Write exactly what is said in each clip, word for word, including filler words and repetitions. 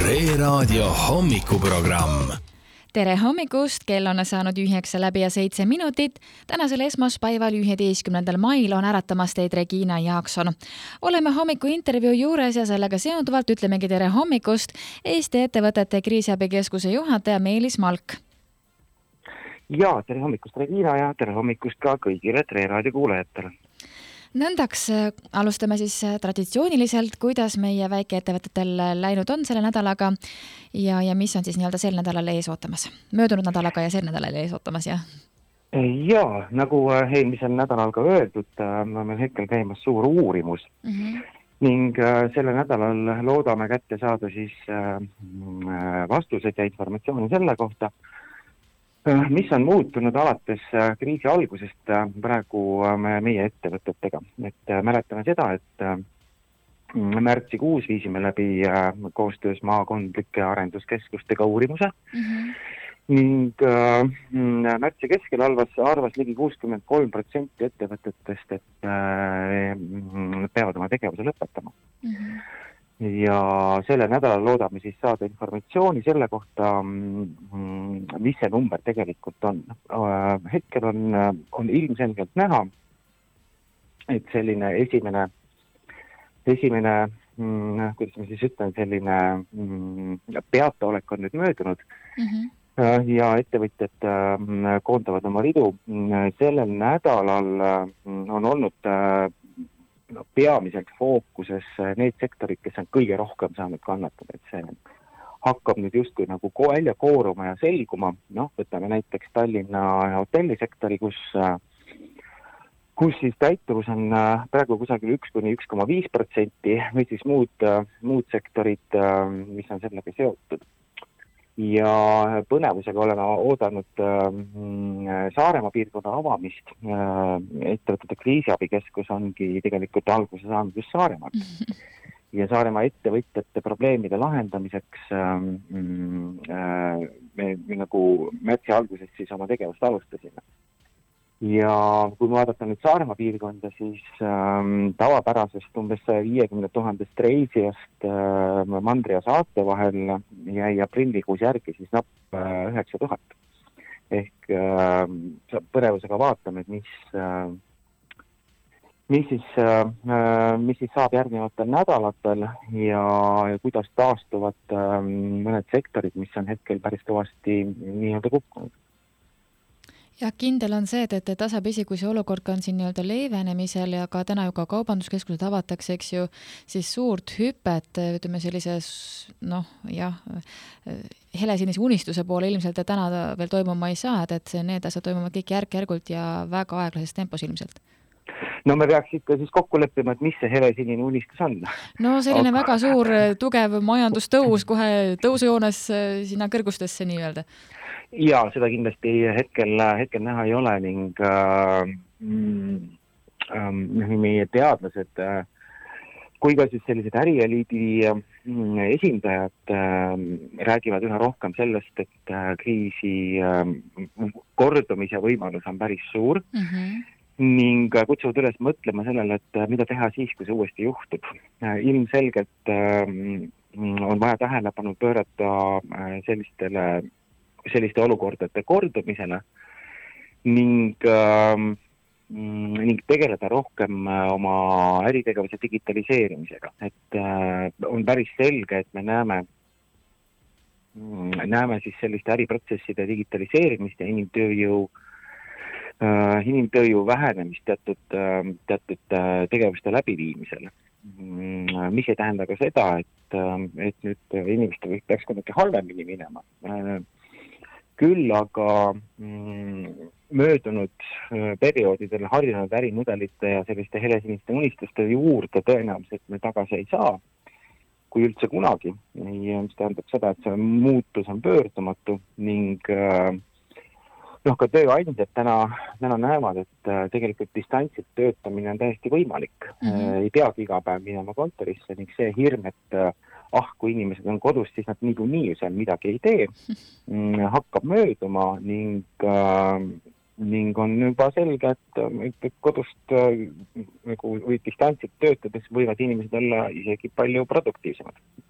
Tre Raadio hommikuprogramm. Tere hommikust, kell on saanud üheksa läbi ja seitse minutit. Tänasel esmaspäeval üheteistkümnendal mail on äratamas teid Regina Jaakson. Oleme hommiku intervjuu juures ja sellega seonduvalt ütlemegi tere hommikust Eesti ettevõtete kriisiabikeskuse juhataja Meelis Malk. Ja, tere hommikust Regina ja tere hommikust ka kõigile Tre Raadio kuulajatele. Nõndaks alustame siis traditsiooniliselt, kuidas meie väikeettevõtetel läinud on selle nädalaga ja, ja mis on siis nii-öelda sel nädalal ees ootamas. Möödunud nädalaga ja sel nädalal ees ootamas, jah? Ja, nagu eelmisel nädalal ka öeldud, on meil hetkel käimas suur uurimus mm-hmm. ning selle nädalal loodame kätte saada siis vastused ja informatsiooni selle kohta, mis on muutunud alates kriisi algusest praegu meie ettevõtetega. Et mäletame seda, et märtsikuus viisime läbi koostöös maakondlike arenduskeskustega uurimuse mm-hmm. ning märtsi keskel arvas, arvas ligi kuuskümmend kolm protsenti ettevõtetest, et peavad oma tegevuse lõpetama. Mm-hmm. Ja selle nädalal loodame siis saada informatsiooni selle kohta, mis see number tegelikult on. Hetkel on, on ilmselgelt näha, et selline esimene, esimene kuidas ma siis ütlen, selline peataolek on nüüd möödunud mm-hmm. ja ettevõtjad koondavad oma ridu. Sellel nädalal on olnud No, peamiselt fookuses need sektorid, kes on kõige rohkem saanud kannatada, et see hakkab nüüd justkui nagu välja kooruma ja selguma. Noh, võtame näiteks Tallinna hotellisektori, kus, kus siis täituvus on praegu kusagil üks kuni üks koma viis protsenti või siis muud, muud sektorid, mis on sellega seotud. Ja põnevusega oleme oodanud äh, Saaremaa piirkonna avamist. Äh, ettevõtete kriisiabikeskus ongi tegelikult alguse saanud just Saaremaalt. Ja Saaremaa ettevõtjate probleemide lahendamiseks äh, äh, me, me nagu märtsi alguses siis oma tegevust alustasime. Ja kui vaadata nüüd Saaremaa piirkonda, siis ähm, tavapärasest umbes sada viiskümmend tuhat reisijast äh, mandri ja saate vahel jäi aprillikuus järgi siis napp äh, üheksa tuhat. Ehk äh, põnevusega vaatame, et mis, äh, mis, siis, äh, mis siis saab järgnevatel nädalatel ja, ja kuidas taastuvad äh, mõned sektorid, mis on hetkel päris kõvasti nii-öelda kukkunud. Ja kindel on see, et, et tasapisi, kui see olukord on siin nii-öelda leivenemisel ja ka täna ju ka kaubanduskeskused avatakse, eks ju, siis suurt hüpet, ütleme sellises, noh, jah, helesinise unistuse poole ilmselt ja täna veel toimuma ei saa, et see, need asjad toimuvad kõik järk-järgult ja väga aeglases tempos ilmselt. No me peaks ikka siis kokku leppima, et mis see helesinine unistus on. No selline Aga... väga suur, tugev majandustõus kohe tõusujoones sinna kõrgustesse nii-öelda. Ja seda kindlasti hetkel, hetkel näha ei ole ning äh, äh, meie teadlased äh, kui ka siis sellised ärieliidi äh, esindajad äh, räägivad üha rohkem sellest, et äh, kriisi äh, kordumise võimalus on päris suur mm-hmm. ning kutsuvad üles mõtlema sellele, et mida teha siis, kui see uuesti juhtub. Äh, ilmselgelt äh, on vaja tähelepanu pöörata äh, sellistele selliste olukordade kordumisele ning, äh, ning tegeleda rohkem oma äritegevuse digitaliseerimisega. Et äh, on päris selge, et me näeme, näeme siis selliste äriprotsesside digitaliseerimist ja inimtööjõu, äh, inimtööjõu vähenemist teatud, äh, teatud äh, tegevuste läbiviimisel. Mis ei tähenda ka seda, et, äh, et nüüd inimestel peaks kuidagi halvemini minema. Äh, Küll aga mm, möödunud perioodidel harjunud ärimudelite ja selliste helesiniste unistuste juurde tõenäoliselt me tagasi ei saa, kui üldse kunagi. Ja mis tähendab seda, et see muutus on pöördumatu ning noh, ka tööandjad täna, täna näevad, et tegelikult distantsilt töötamine on täiesti võimalik. Mm-hmm. Ei peagi iga päev minema kontorisse ning see hirm, et ah, kui inimesed on kodus, siis nad niikuinii seal midagi ei tee, hakkab mööduma ning, äh, ning on juba selge, et, et kodust äh, nagu, või distantsilt töötades võivad inimesed olla isegi palju produktiivsemad.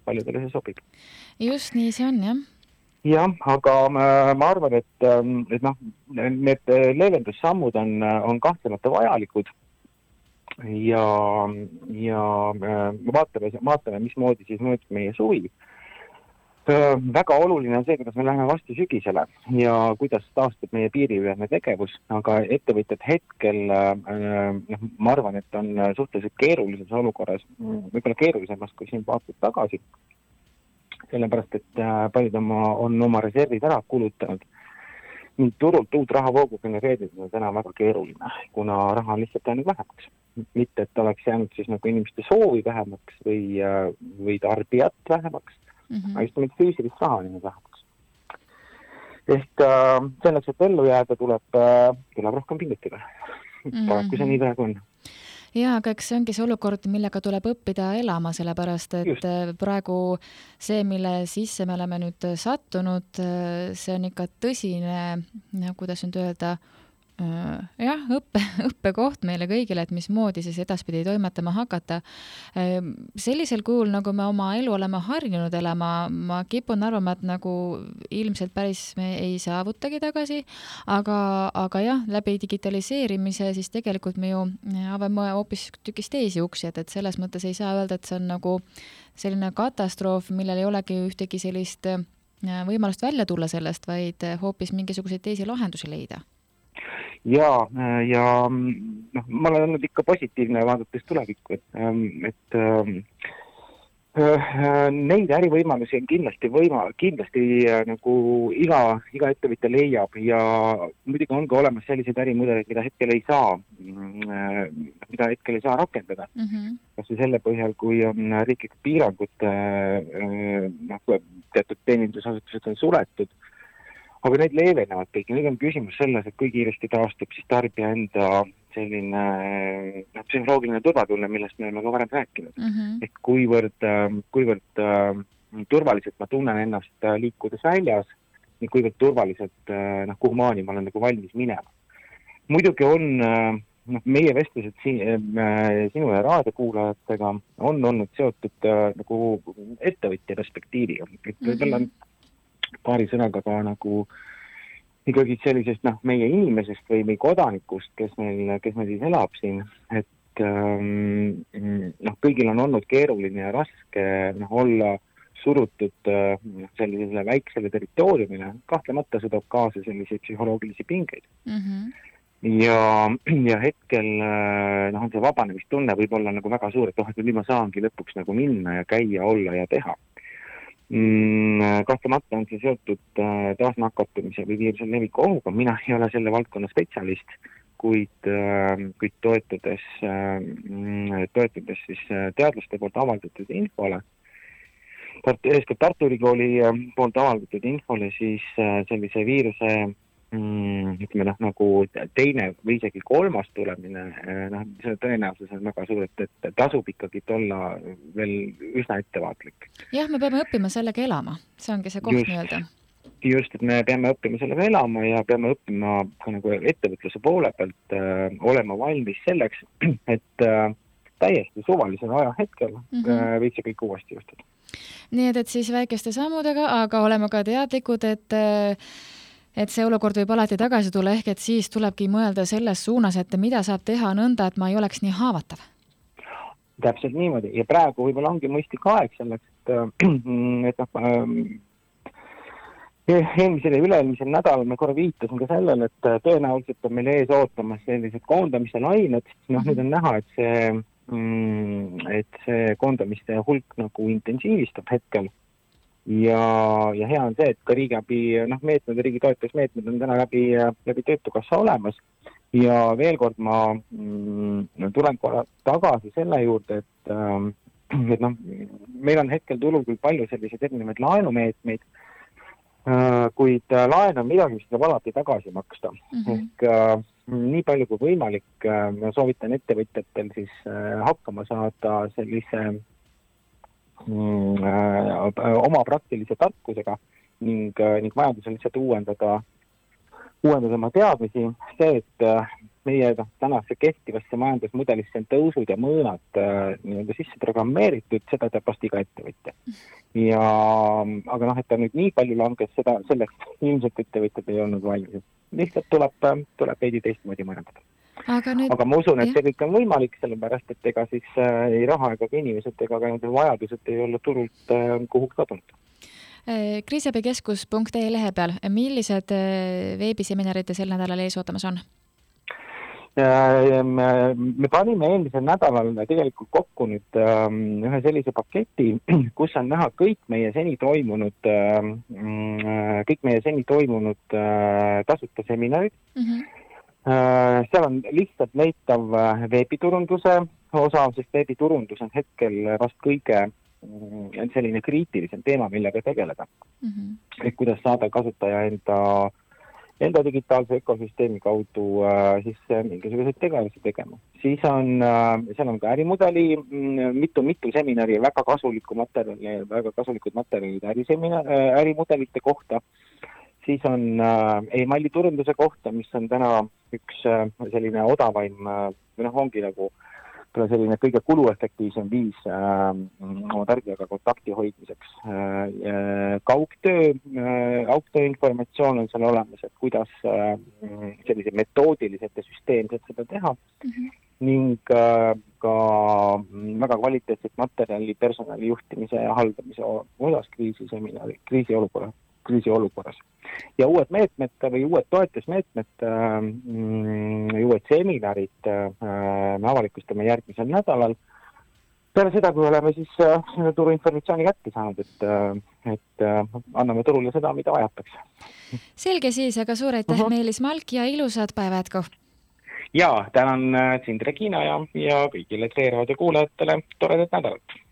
paljudele see sobib. Just nii see on, jah. Jah, aga ma, ma arvan, et, et noh, need leevendussammud on, on kahtlemata vajalikud ja, ja vaatame, vaatame, mismoodi siis mõõdub meie suvi. Väga oluline on see, kuidas me läheme vastu sügisele ja kuidas taastub meie piiriülene tegevus, aga ettevõtjad hetkel, noh, ma arvan, et on suhteliselt keerulises olukorras, võib-olla keerulisemas kui siin aastaid tagasi, sellepärast, et paljud oma, on oma reservid ära kulutanud. Ning turult uut rahavoogu genereerida on täna väga keeruline, kuna raha on lihtsalt jäänud vähemaks. Mitte, et oleks jäänud siis nagu inimeste soovi vähemaks või, või tarbijat vähemaks, mm-hmm. aga just nimelt füüsilist raha on vähemaks. Ehk äh, selleks, et ellu jääda, tuleb, äh, tuleb rohkem pingutada. Mm-hmm. Paraku see nii praegu on. Jaa, aga eks see ongi see olukord, millega tuleb õppida elama, sellepärast, et Just. praegu see, mille sisse me oleme nüüd sattunud, see on ikka tõsine, kuidas nüüd öelda, jah, õppe, õppekoht meile kõigile, et mismoodi siis edaspidi toimetama hakata. Sellisel kujul, nagu me oma elu oleme harjunud elama, ma kipun arvama, et nagu ilmselt päris me ei saavutagi tagasi, aga, aga jah, läbi digitaliseerimise siis tegelikult me ju avame hoopis tükis teisi uksi, et, et selles mõttes ei saa öelda, et see on nagu selline katastroof, millel ei olegi ühtegi sellist võimalust välja tulla sellest, vaid hoopis mingisuguseid teisi lahendusi leida. Ja, ja noh, ma olen olnud ikka positiivne vaadates tulevikku, et, et äh, neid ärivõimalusi on kindlasti võima, kindlasti äh, nagu iga, iga ettevõtja leiab ja muidugi on ka olemas selliseid ärimudeleid, mida hetkel ei saa, äh, mida hetkel ei saa rakendada. Mm-hmm. Kas või selle põhjal, kui on riiklikud piirangud, äh, noh, teatud teenindusasutused on suletud, aga need leevenevad kõik. Nüüd on küsimus selles, et kui kiiresti taastub siis tarbija enda selline no, psühholoogiline turvatunne, millest me oleme ka varem rääkinud. Mm-hmm. Et kuivõrd, kuivõrd äh, turvaliselt ma tunnen ennast liikudes väljas, nii kuivõrd turvaliselt, äh, noh, kuhu maani ma olen nagu valmis minema. Muidugi on äh, noh, meie vestlused si- äh, sinu ja raadiokuulajatega on olnud seotud äh, nagu ettevõtja perspektiiviga. Et võib-olla mm-hmm. paari sõnaga ka nagu ikkagi sellisest noh, meie inimesest või meie kodanikust, kes meil, kes meil siis elab siin, et ähm, noh, kõigil on olnud keeruline ja raske noh, olla surutud äh, sellisele väiksele territooriumile. Kahtlemata see toob kaasa selliseid psühholoogilisi pingeid. Mm-hmm. Ja, ja hetkel noh, on see vabanemistunne võib olla nagu väga suur, et oh, et nüüd ma saangi lõpuks nagu minna ja käia, olla ja teha. Mm, kahtlemata on see seotud äh, taasnakatumise või viirusel leviku ohuga. Mina ei ole selle valdkonna spetsialist, kuid, äh, kuid toetudes, äh, toetudes siis teadlaste poolt avaldatud infole, eeskätt Tartu Ülikooli poolt avaldatud infole, siis äh, sellise viiruse Mm, ütleme noh, nagu teine või isegi kolmas tulemine, noh, see tõenäosus on väga suur, et, et tasub ikkagi olla veel üsna ettevaatlik. Jah, me peame õppima sellega elama, see ongi see koht nii-öelda. Just, et me peame õppima sellega elama ja peame õppima ka nagu ettevõtluse poole pealt äh, olema valmis selleks, et äh, täiesti suvalisel ajahetkel mm-hmm. äh, võiks see kõik uuesti juhtuda. Nii et, et siis väikeste sammudega, aga oleme ka teadlikud, et äh, et see olukord võib alati tagasi tulla, ehk et siis tulebki mõelda selles suunas, et mida saab teha nõnda, et ma ei oleks nii haavatav. Täpselt niimoodi. Ja praegu võib-olla ongi mõistlik aeg selleks, et, et noh, eelmisel ja üle-eelmisel nädal me korra viitasin ka sellele, et tõenäoliselt on meil ees ootamas sellised koondamise lained. Noh, nüüd on näha, et see, et see koondamiste hulk nagu intensiivistub hetkel. Ja, ja hea on see, et ka riigiabi noh, meetmed ja riigi toetusmeetmed on täna läbi, läbi Töötukassa olemas. Ja veel kord ma mm, tulen korra tagasi selle juurde, et, et noh, meil on hetkel turul küll palju selliseid erinevaid laenumeetmeid, kuid laen on midagi, mis tuleb alati tagasi maksta. Mm-hmm. Ehk nii palju kui võimalik ma soovitan ettevõtjatel siis hakkama saada sellise Mm, äh, oma praktilise tarkusega ning, ning vajadusel lihtsalt uuendada, uuendada oma teadmisi. See, et meie noh, tänase kehtivasse majandusmudelisse on tõusud ja mõõnad äh, nii-öelda sisse programmeeritud, seda teab vast iga ettevõtja. Ja, aga noh, et ta nüüd nii palju langes, seda selleks ilmselt ettevõtjad ei olnud valmis. Lihtsalt tuleb, tuleb veidi teistmoodi mõjendada. Aga, nüüd, aga ma usun, et jah. See kõik on võimalik, sellepärast, et ega siis äh, ei raha ega ka inimesed ega ka nende vajadused ei ole turult äh, kuhugi kadunud. kriisiabikeskus punkt ee lehe peal, millised veebiseminarid sel nädalal ees ootamas on? Me panime eelmisel nädalal tegelikult kokku nüüd ühe sellise paketi, kus on näha kõik meie seni toimunud, kõik meie seni toimunud tasuta seminarid. Mm-hmm. Seal on lihtsalt leitav veebiturunduse osa, sest veebiturundus on hetkel vast kõige on selline kriitilisem teema, millega tegeleda. Mm-hmm. Et kuidas saada kasutaja enda, enda digitaalse ökosüsteemi kaudu äh, siis mingisuguseid tegevusi tegema. Siis on, äh, seal on ka ärimudeli mitu-mitu seminari ja väga kasulikku materjali, väga kasulikud materjalid äriseminar, äh, ärimudelite kohta. Siis on äh, e-maili turunduse kohta, mis on täna üks äh, selline odavaim, äh, noh ongi nagu selline kõige kuluefektiivsem viis äh, oma tarbijaga kontakti hoidmiseks. Äh, kaugtöö, äh, kaugtöö informatsioon on seal olemas, et kuidas äh, sellise metoodiliselt ja süsteemselt seda teha. Mm-hmm. Ning äh, ka väga kvaliteetset materjali personali juhtimise ja haldamise osas kriisiseminari, kriisiolukorra, kriisiolukorras. Ja uued meetmed või uued toetusmeetmed äh, ja uued seminarid äh, me avalikustame järgmisel nädalal. Peale seda, kui oleme siis äh, turuinformatsiooni kätte saanud, et, äh, et äh, anname turule seda, mida vajatakse. Selge siis, aga suur aitäh uh-huh. Meelis Malk ja ilusad päeva jätku. Ja, tänan sind Regina ja, ja kõigile T R-raadio kuulajatele toredat nädalat.